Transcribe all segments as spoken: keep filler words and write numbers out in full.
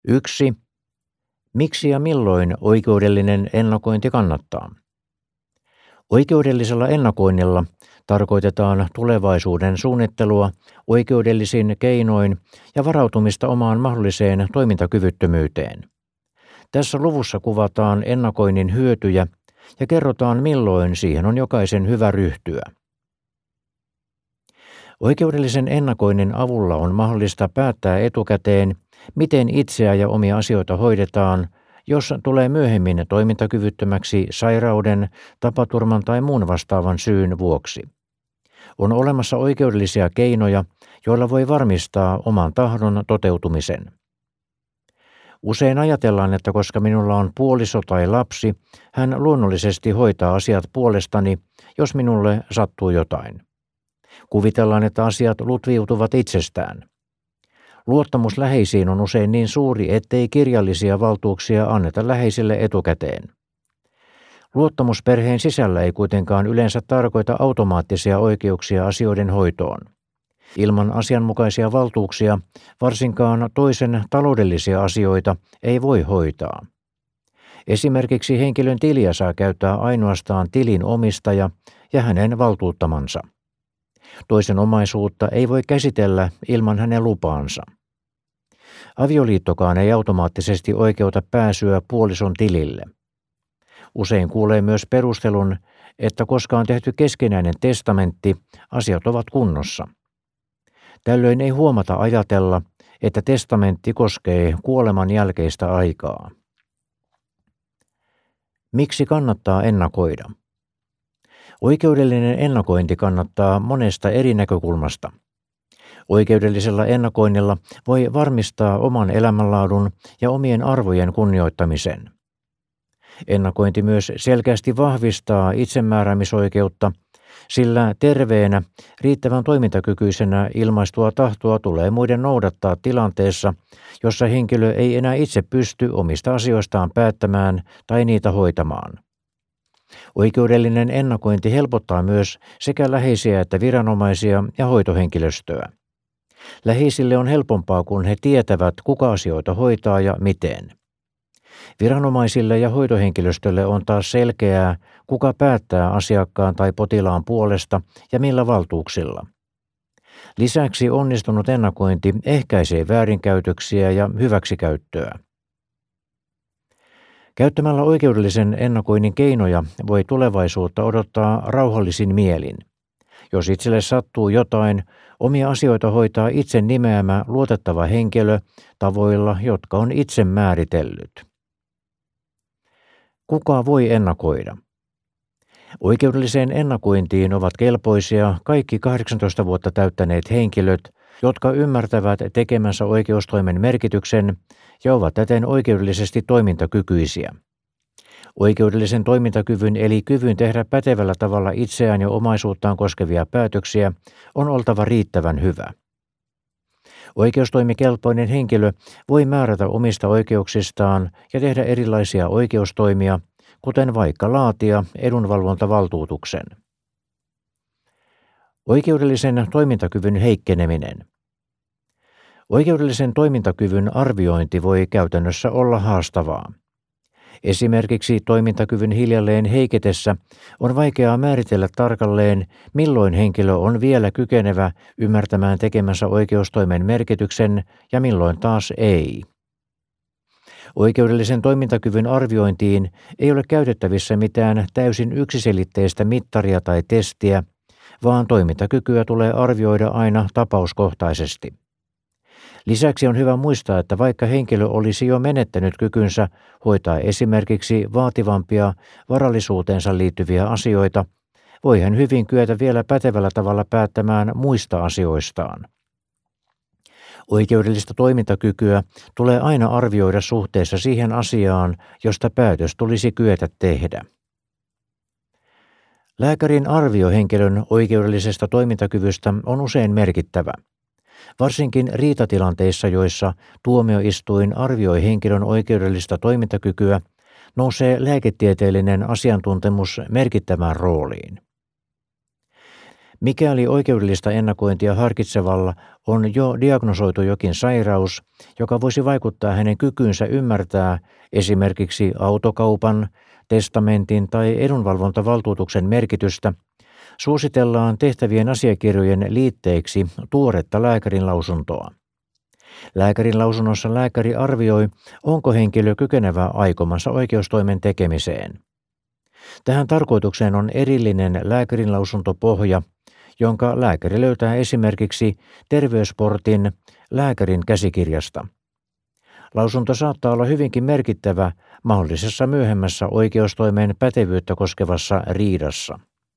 yksi. Miksi ja milloin oikeudellinen ennakointi kannattaa? Oikeudellisella ennakoinnilla tarkoitetaan tulevaisuuden suunnittelua oikeudellisin keinoin ja varautumista omaan mahdolliseen toimintakyvyttömyyteen. Tässä luvussa kuvataan ennakoinnin hyötyjä ja kerrotaan, milloin siihen on jokaisen hyvä ryhtyä. Oikeudellisen ennakoinnin avulla on mahdollista päättää etukäteen, miten itseä ja omia asioita hoidetaan, jos tulee myöhemmin toimintakyvyttömäksi sairauden, tapaturman tai muun vastaavan syyn vuoksi. On olemassa oikeudellisia keinoja, joilla voi varmistaa oman tahdon toteutumisen. Usein ajatellaan, että koska minulla on puoliso tai lapsi, hän luonnollisesti hoitaa asiat puolestani, jos minulle sattuu jotain. Kuvitellaan, että asiat lutviutuvat itsestään. Luottamus läheisiin on usein niin suuri, ettei kirjallisia valtuuksia anneta läheisille etukäteen. Luottamus perheen sisällä ei kuitenkaan yleensä tarkoita automaattisia oikeuksia asioiden hoitoon. Ilman asianmukaisia valtuuksia varsinkaan toisen taloudellisia asioita ei voi hoitaa. Esimerkiksi henkilön tiliä saa käyttää ainoastaan tilin omistaja ja hänen valtuuttamansa. Toisen omaisuutta ei voi käsitellä ilman hänen lupaansa. Avioliittokaan ei automaattisesti oikeuta pääsyä puolison tilille. Usein kuulee myös perustelun, että koska on tehty keskinäinen testamentti, asiat ovat kunnossa. Tällöin ei huomata ajatella, että testamentti koskee kuoleman jälkeistä aikaa. Miksi kannattaa ennakoida? Oikeudellinen ennakointi kannattaa monesta eri näkökulmasta. Oikeudellisella ennakoinnilla voi varmistaa oman elämänlaadun ja omien arvojen kunnioittamisen. Ennakointi myös selkeästi vahvistaa itsemääräämisoikeutta, sillä terveenä, riittävän toimintakykyisenä ilmaistua tahtoa tulee muiden noudattaa tilanteessa, jossa henkilö ei enää itse pysty omista asioistaan päättämään tai niitä hoitamaan. Oikeudellinen ennakointi helpottaa myös sekä läheisiä että viranomaisia ja hoitohenkilöstöä. Läheisille on helpompaa, kun he tietävät, kuka asioita hoitaa ja miten. Viranomaisille ja hoitohenkilöstölle on taas selkeää, kuka päättää asiakkaan tai potilaan puolesta ja millä valtuuksilla. Lisäksi onnistunut ennakointi ehkäisee väärinkäytöksiä ja hyväksikäyttöä. Käyttämällä oikeudellisen ennakoinnin keinoja voi tulevaisuutta odottaa rauhallisin mielin. Jos itselle sattuu jotain, omia asioita hoitaa itse nimeämä luotettava henkilö tavoilla, jotka on itse määritellyt. Kuka voi ennakoida? Oikeudelliseen ennakointiin ovat kelpoisia kaikki kahdeksantoista vuotta täyttäneet henkilöt, jotka ymmärtävät tekemänsä oikeustoimen merkityksen ja ovat täten oikeudellisesti toimintakykyisiä. Oikeudellisen toimintakyvyn eli kyvyn tehdä pätevällä tavalla itseään ja omaisuuttaan koskevia päätöksiä on oltava riittävän hyvä. Oikeustoimikelpoinen henkilö voi määrätä omista oikeuksistaan ja tehdä erilaisia oikeustoimia, kuten vaikka laatia edunvalvontavaltuutuksen. Oikeudellisen toimintakyvyn heikkeneminen. Oikeudellisen toimintakyvyn arviointi voi käytännössä olla haastavaa. Esimerkiksi toimintakyvyn hiljalleen heiketessä on vaikeaa määritellä tarkalleen, milloin henkilö on vielä kykenevä ymmärtämään tekemänsä oikeustoimen merkityksen ja milloin taas ei. Oikeudellisen toimintakyvyn arviointiin ei ole käytettävissä mitään täysin yksiselitteistä mittaria tai testiä, vaan toimintakykyä tulee arvioida aina tapauskohtaisesti. Lisäksi on hyvä muistaa, että vaikka henkilö olisi jo menettänyt kykynsä hoitaa esimerkiksi vaativampia varallisuuteensa liittyviä asioita, voi hän hyvin kyetä vielä pätevällä tavalla päättämään muista asioistaan. Oikeudellista toimintakykyä tulee aina arvioida suhteessa siihen asiaan, josta päätös tulisi kyetä tehdä. Lääkärin arvio henkilön oikeudellisesta toimintakyvystä on usein merkittävä. Varsinkin riitatilanteissa, joissa tuomioistuin arvioi henkilön oikeudellista toimintakykyä, nousee lääketieteellinen asiantuntemus merkittävään rooliin. Mikäli oikeudellista ennakointia harkitsevalla on jo diagnosoitu jokin sairaus, joka voisi vaikuttaa hänen kykyynsä ymmärtää esimerkiksi autokaupan, testamentin tai edunvalvontavaltuutuksen merkitystä, suositellaan tehtävien asiakirjojen liitteeksi tuoretta lääkärin lausuntoa. Lääkärin lausunnossa lääkäri arvioi, onko henkilö kykenevä aikomansa oikeustoimen tekemiseen. Tähän tarkoitukseen on erillinen lääkärin lausuntopohja, jonka lääkäri löytää esimerkiksi Terveysportin lääkärin käsikirjasta. Lausunto saattaa olla hyvinkin merkittävä mahdollisessa myöhemmässä oikeustoimen pätevyyttä koskevassa riidassa.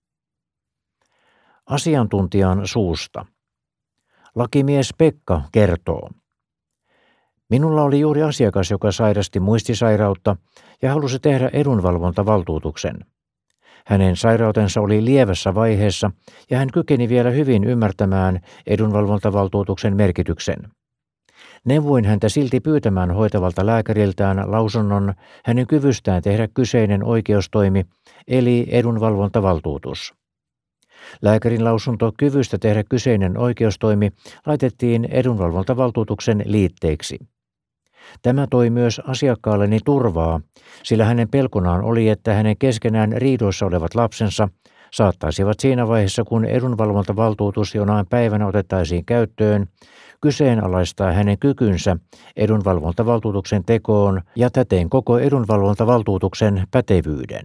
Asiantuntijan suusta. Lakimies Pekka kertoo. Minulla oli juuri asiakas, joka sairasti muistisairautta ja halusi tehdä edunvalvontavaltuutuksen. Hänen sairautensa oli lievässä vaiheessa ja hän kykeni vielä hyvin ymmärtämään edunvalvontavaltuutuksen merkityksen. Neuvoin häntä silti pyytämään hoitavalta lääkäriltään lausunnon hänen kyvystään tehdä kyseinen oikeustoimi, eli edunvalvontavaltuutus. Lääkärin lausunto kyvystä tehdä kyseinen oikeustoimi laitettiin edunvalvontavaltuutuksen liitteeksi. Tämä toi myös asiakkaalleni turvaa, sillä hänen pelkonaan oli, että hänen keskenään riidoissa olevat lapsensa saattaisivat siinä vaiheessa, kun edunvalvontavaltuutus jonain päivänä otettaisiin käyttöön, kyseenalaistaa hänen kykynsä edunvalvontavaltuutuksen tekoon ja täten koko edunvalvontavaltuutuksen pätevyyden.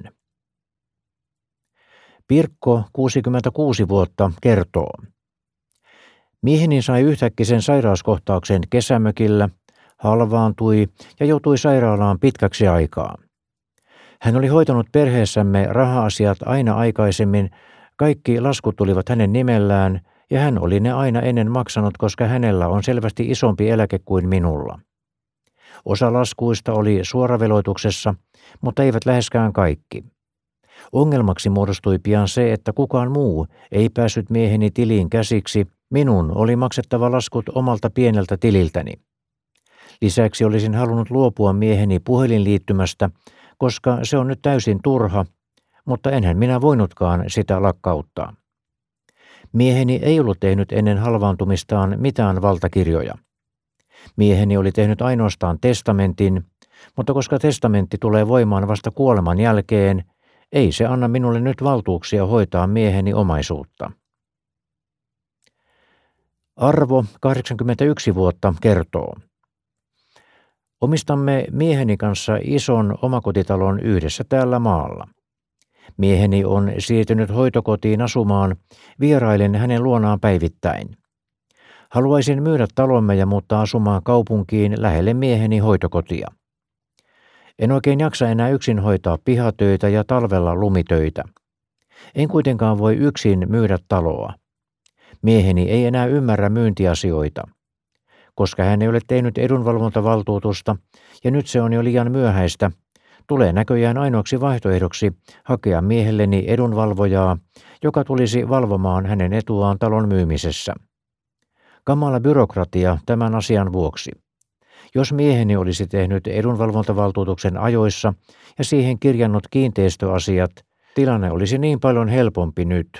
Pirkko, kuusikymmentäkuusi vuotta, kertoo. Mieheni sai yhtäkkisen sairauskohtauksen kesämökillä, halvaantui ja joutui sairaalaan pitkäksi aikaa. Hän oli hoitanut perheessämme raha-asiat aina aikaisemmin, kaikki laskut tulivat hänen nimellään ja hän oli ne aina ennen maksanut, koska hänellä on selvästi isompi eläke kuin minulla. Osa laskuista oli suoraveloituksessa, mutta eivät läheskään kaikki. Ongelmaksi muodostui pian se, että kukaan muu ei päässyt mieheni tiliin käsiksi, minun oli maksettava laskut omalta pieneltä tililtäni. Lisäksi olisin halunnut luopua mieheni puhelinliittymästä, koska se on nyt täysin turha, mutta enhän minä voinutkaan sitä lakkauttaa. Mieheni ei ollut tehnyt ennen halvaantumistaan mitään valtakirjoja. Mieheni oli tehnyt ainoastaan testamentin, mutta koska testamentti tulee voimaan vasta kuoleman jälkeen, ei se anna minulle nyt valtuuksia hoitaa mieheni omaisuutta. Arvo, kahdeksankymmentäyksi vuotta, kertoo. Omistamme mieheni kanssa ison omakotitalon yhdessä täällä maalla. Mieheni on siirtynyt hoitokotiin asumaan, vierailen hänen luonaan päivittäin. Haluaisin myydä talomme ja muuttaa asumaan kaupunkiin lähelle mieheni hoitokotia. En oikein jaksa enää yksin hoitaa pihatöitä ja talvella lumitöitä. En kuitenkaan voi yksin myydä taloa. Mieheni ei enää ymmärrä myyntiasioita. Koska hän ei ole tehnyt edunvalvontavaltuutusta ja nyt se on jo liian myöhäistä, tulee näköjään ainoaksi vaihtoehdoksi hakea miehelleni edunvalvojaa, joka tulisi valvomaan hänen etuaan talon myymisessä. Kamala byrokratia tämän asian vuoksi. Jos mieheni olisi tehnyt edunvalvontavaltuutuksen ajoissa ja siihen kirjannut kiinteistöasiat, tilanne olisi niin paljon helpompi nyt.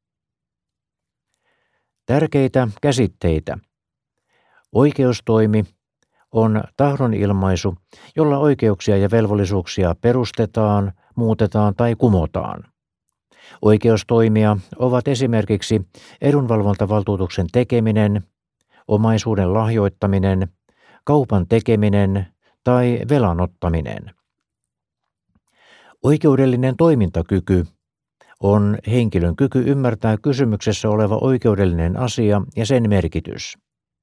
Tärkeitä käsitteitä. Oikeustoimi on tahdonilmaisu, jolla oikeuksia ja velvollisuuksia perustetaan, muutetaan tai kumotaan. Oikeustoimia ovat esimerkiksi edunvalvontavaltuutuksen tekeminen, omaisuuden lahjoittaminen, kaupan tekeminen tai velanottaminen. Oikeudellinen toimintakyky on henkilön kyky ymmärtää kysymyksessä oleva oikeudellinen asia ja sen merkitys.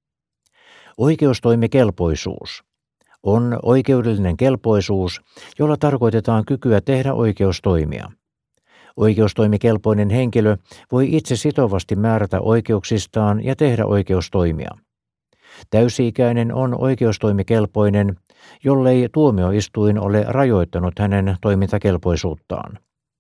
Oikeustoimikelpoisuus on oikeudellinen kelpoisuus, jolla tarkoitetaan kykyä tehdä oikeustoimia. Oikeustoimikelpoinen henkilö voi itse sitovasti määrätä oikeuksistaan ja tehdä oikeustoimia. Täysi-ikäinen on oikeustoimikelpoinen, jollei tuomioistuin ole rajoittanut hänen toimintakelpoisuuttaan.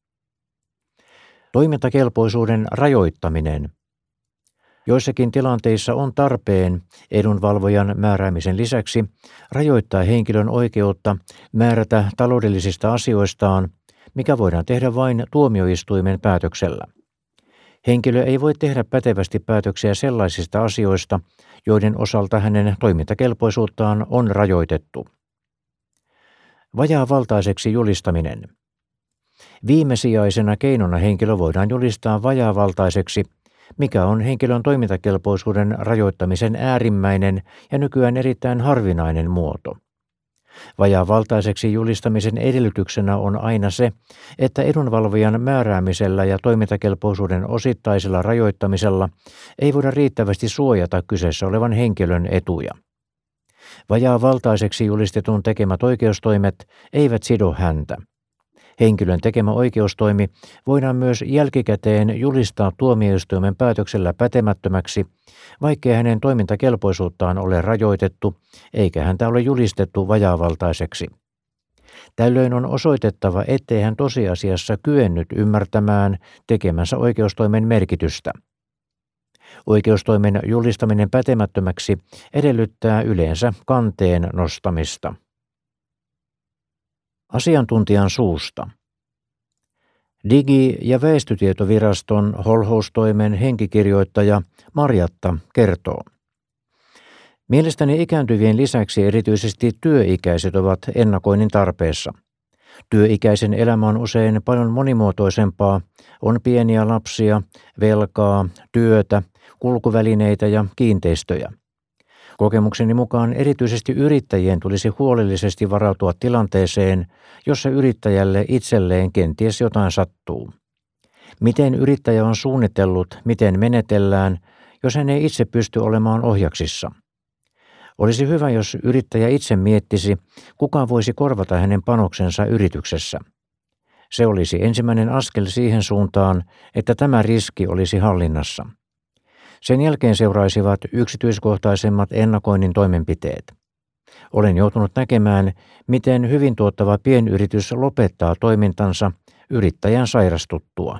Toimintakelpoisuuden rajoittaminen. Joissakin tilanteissa on tarpeen edunvalvojan määräämisen lisäksi rajoittaa henkilön oikeutta määrätä taloudellisista asioistaan, mikä voidaan tehdä vain tuomioistuimen päätöksellä. Henkilö ei voi tehdä pätevästi päätöksiä sellaisista asioista, joiden osalta hänen toimintakelpoisuuttaan on rajoitettu. Vajaavaltaiseksi julistaminen. Viimesijaisena keinona henkilö voidaan julistaa vajaavaltaiseksi, mikä on henkilön toimintakelpoisuuden rajoittamisen äärimmäinen ja nykyään erittäin harvinainen muoto. Vajaavaltaiseksi julistamisen edellytyksenä on aina se, että edunvalvojan määräämisellä ja toimintakelpoisuuden osittaisella rajoittamisella ei voida riittävästi suojata kyseessä olevan henkilön etuja. Vajaavaltaiseksi julistetun tekemät oikeustoimet eivät sido häntä. Henkilön tekemä oikeustoimi voidaan myös jälkikäteen julistaa tuomioistuimen päätöksellä pätemättömäksi, vaikkei hänen toimintakelpoisuuttaan ole rajoitettu eikä häntä ole julistettu vajaavaltaiseksi. Tällöin on osoitettava, ettei hän tosiasiassa kyennyt ymmärtämään tekemänsä oikeustoimen merkitystä. Oikeustoimen julistaminen pätemättömäksi edellyttää yleensä kanteen nostamista. Asiantuntijan suusta. Digi- ja väestötietoviraston holhoustoimen henkikirjoittaja Marjatta kertoo. Mielestäni ikääntyvien lisäksi erityisesti työikäiset ovat ennakoinnin tarpeessa. Työikäisen elämä on usein paljon monimuotoisempaa, on pieniä lapsia, velkaa, työtä, kulkuvälineitä ja kiinteistöjä. Kokemukseni mukaan erityisesti yrittäjien tulisi huolellisesti varautua tilanteeseen, jossa yrittäjälle itselleen kenties jotain sattuu. Miten yrittäjä on suunnitellut, miten menetellään, jos hän ei itse pysty olemaan ohjaksissa? Olisi hyvä, jos yrittäjä itse miettisi, kuka voisi korvata hänen panoksensa yrityksessä. Se olisi ensimmäinen askel siihen suuntaan, että tämä riski olisi hallinnassa. Sen jälkeen seuraisivat yksityiskohtaisemmat ennakoinnin toimenpiteet. Olen joutunut näkemään, miten hyvin tuottava pienyritys lopettaa toimintansa yrittäjän sairastuttua.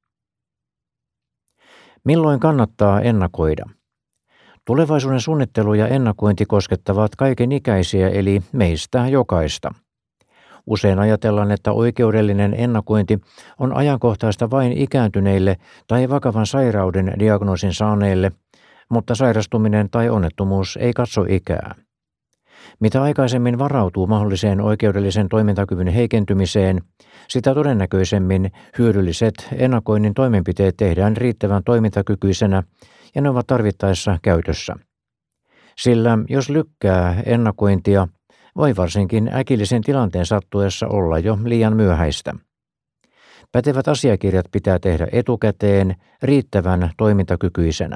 Milloin kannattaa ennakoida? Tulevaisuuden suunnittelu ja ennakointi koskettavat kaikenikäisiä eli meistä jokaista. Usein ajatellaan, että oikeudellinen ennakointi on ajankohtaista vain ikääntyneille tai vakavan sairauden diagnoosin saaneille, mutta sairastuminen tai onnettomuus ei katso ikää. Mitä aikaisemmin varautuu mahdolliseen oikeudellisen toimintakyvyn heikentymiseen, sitä todennäköisemmin hyödylliset ennakoinnin toimenpiteet tehdään riittävän toimintakykyisenä ja ne ovat tarvittaessa käytössä. Sillä jos lykkää ennakointia, voi varsinkin äkillisen tilanteen sattuessa olla jo liian myöhäistä. Pätevät asiakirjat pitää tehdä etukäteen riittävän toimintakykyisenä.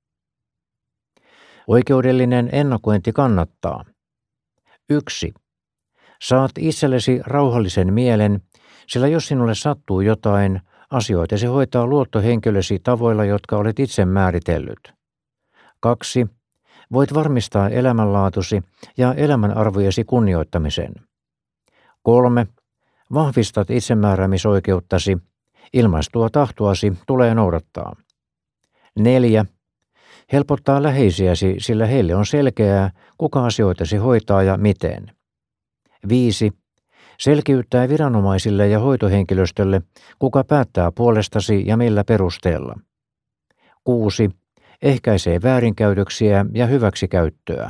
Oikeudellinen ennakointi kannattaa. yksi. Saat itsellesi rauhallisen mielen, sillä jos sinulle sattuu jotain, asioitesi hoitaa luottohenkilösi tavoilla, jotka olet itse määritellyt. kaksi. Voit varmistaa elämänlaatusi ja elämänarvojesi kunnioittamisen. kolme. Vahvistat itsemääräämisoikeuttasi. Ilmaistua tahtoasi tulee noudattaa. neljä. Helpottaa läheisiäsi, sillä heille on selkeää, kuka asioitasi hoitaa ja miten. viisi. Selkiyttää viranomaisille ja hoitohenkilöstölle, kuka päättää puolestasi ja millä perusteella. kuusi. Ehkäisee väärinkäytöksiä ja hyväksikäyttöä.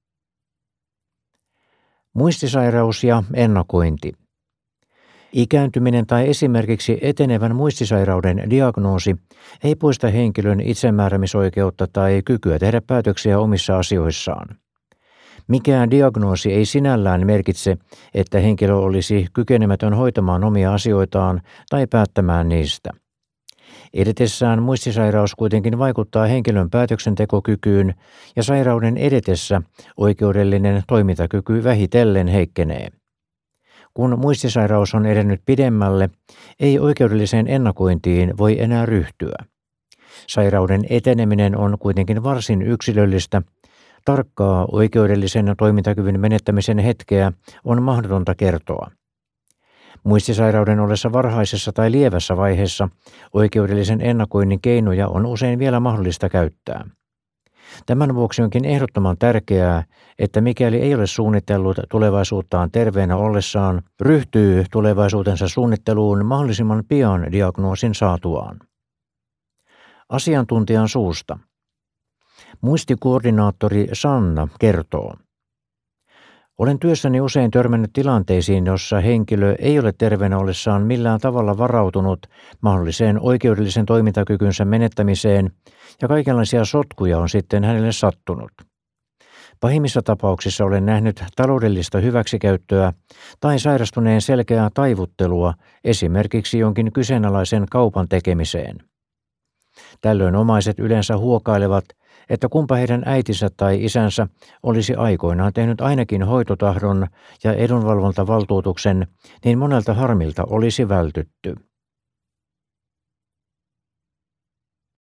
Muistisairaus ja ennakointi. Ikääntyminen tai esimerkiksi etenevän muistisairauden diagnoosi ei poista henkilön itsemääräämisoikeutta tai kykyä tehdä päätöksiä omissa asioissaan. Mikään diagnoosi ei sinällään merkitse, että henkilö olisi kykenemätön hoitamaan omia asioitaan tai päättämään niistä. Edetessään muistisairaus kuitenkin vaikuttaa henkilön päätöksentekokykyyn ja sairauden edetessä oikeudellinen toimintakyky vähitellen heikkenee. Kun muistisairaus on edennyt pidemmälle, ei oikeudelliseen ennakointiin voi enää ryhtyä. Sairauden eteneminen on kuitenkin varsin yksilöllistä. Tarkkaa oikeudellisen toimintakyvyn menettämisen hetkeä on mahdotonta kertoa. Muistisairauden ollessa varhaisessa tai lievässä vaiheessa oikeudellisen ennakoinnin keinoja on usein vielä mahdollista käyttää. Tämän vuoksi onkin ehdottoman tärkeää, että mikäli ei ole suunnitellut tulevaisuuttaan terveenä ollessaan, ryhtyy tulevaisuutensa suunnitteluun mahdollisimman pian diagnoosin saatuaan. Asiantuntijan suusta. Muistikoordinaattori Sanna kertoo. Olen työssäni usein törmännyt tilanteisiin, jossa henkilö ei ole terveenä ollessaan millään tavalla varautunut mahdolliseen oikeudellisen toimintakykynsä menettämiseen ja kaikenlaisia sotkuja on sitten hänelle sattunut. Pahimmissa tapauksissa olen nähnyt taloudellista hyväksikäyttöä tai sairastuneen selkeää taivuttelua esimerkiksi jonkin kyseenalaisen kaupan tekemiseen. Tällöin omaiset yleensä huokailevat, että kumpa heidän äitinsä tai isänsä olisi aikoinaan tehnyt ainakin hoitotahdon ja edunvalvontavaltuutuksen, niin monelta harmilta olisi vältytty.